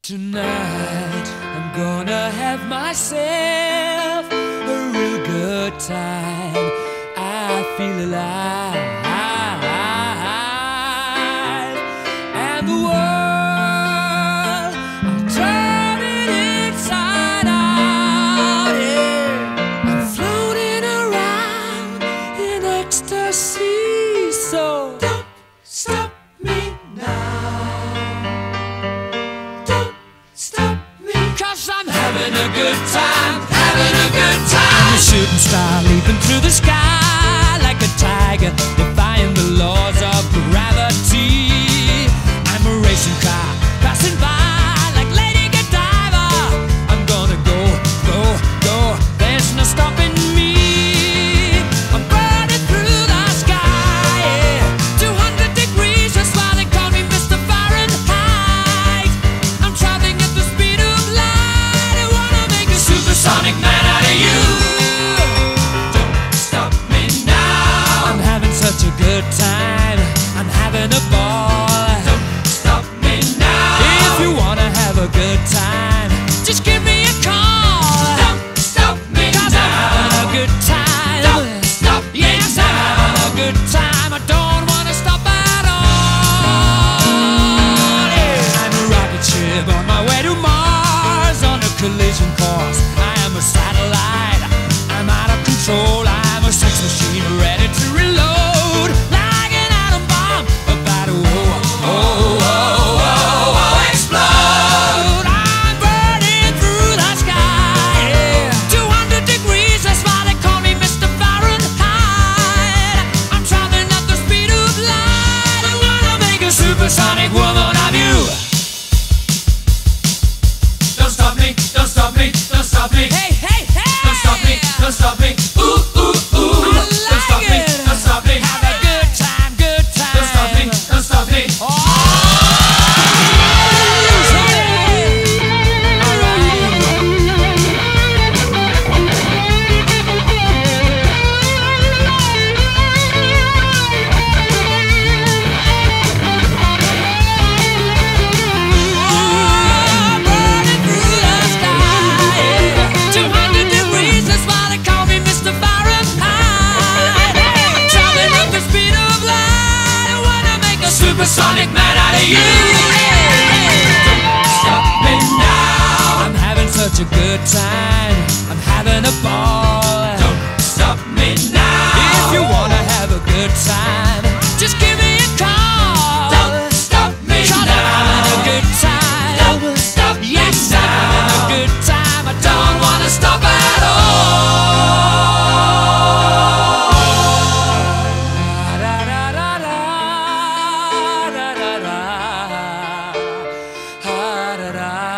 Tonight I'm gonna have myself a real good time. I feel alive, and the world, I'm turning inside out. Yeah. I'm floating around in ecstasy. So don't stop me now. I'm having a good time, having a good time. I'm a shooting star leaping through the sky like a tiger, defying the laws of gravity. I'm a racing car passing by like Lady Godiva. I'm gonna go, go, go. There's no stopping me. I'm burning through the sky, yeah. 200 degrees, that's why they call me Mr. Fahrenheit. I'm traveling at the speed of light. Supersonic man out of you. Don't stop me now. I'm having such a good time. I'm having a ball. Don't stop me now. If you wanna have a good time, just give me a call. Don't stop me now. I'm having a good time. Don't stop me now. I'm having a good time. I don't wanna stop at all. Yeah. I'm a rocket ship on my way to Mars on a collision course. I'm a satellite, I'm out of control. I'm a sex machine ready to reload, like an atom bomb about to explode. I'm burning through the sky, yeah. 200 degrees, that's why they call me Mr. Fahrenheit. I'm traveling at the speed of light. I wanna make a supersonic woman of you. Don't stop me, don't stop me, don't stop me. Hey, hey, hey! Don't stop me, don't stop me. Ooh, ooh, ooh. I like don't stop me, don't stop me. Have a good time, good time. Don't stop me, don't stop me. Oh! Supersonic man out of you. Don't stop me now. I'm having such a good time. I'm having a ball. Don't stop me now. If you wanna have a good time, just give me a call. Don't stop me now. I'm having a good time. Don't stop me now. Yes, I'm having a good time. I don't wanna stop at all. Da da